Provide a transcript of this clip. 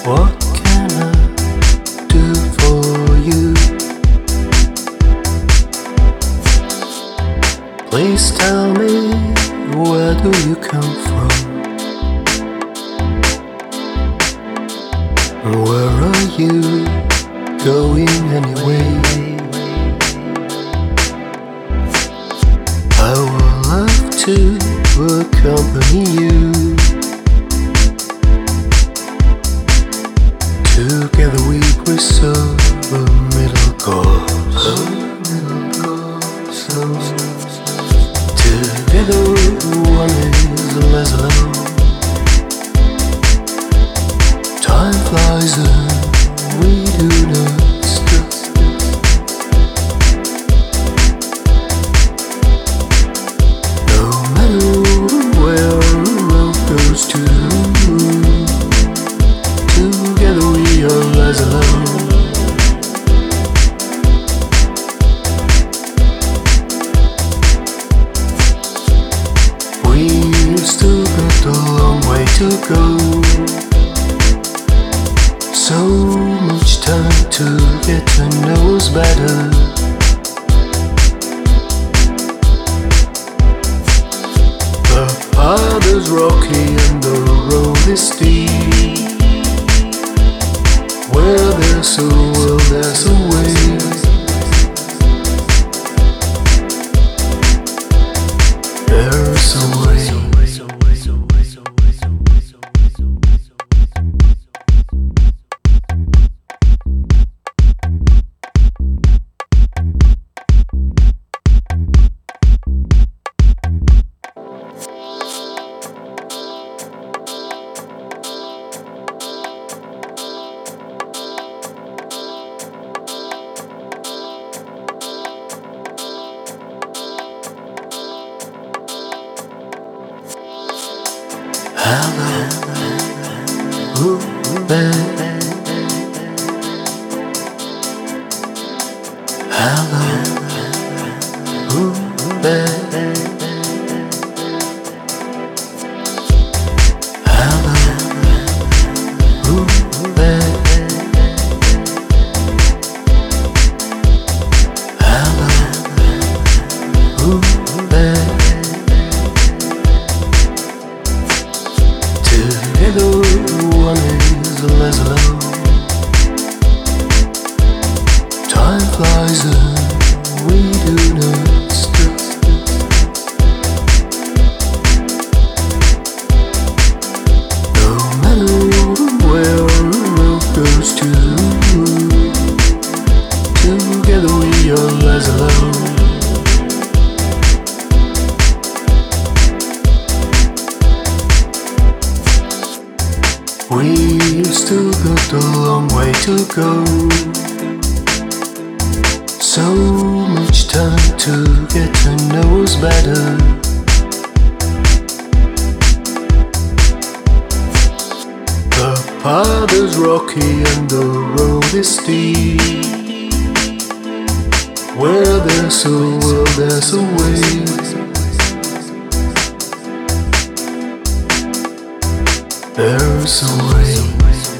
What can I do for you? Please tell me, where do you come from? Where are you going anyway? I would love to accompany you. Together we preserve a middle course. Together one is less alone. Time flies and we do not stop. No matter where the road goes to, together we are less alone. We've still got a long way to go. So much time to get to know us better. The path is rocky and the road is steep. Where there's a will, there's a way. There's a way. Hello, babe. Hello, babe. Hello, babe. Hello, babe. Together one is less alone. Time flies and we do not stop. No matter where the road goes to, together we are less alone. We've still got a long way to go. So much time to get to know us better. The path is rocky and the road is steep. Where there's a will, there's a way. There's a way.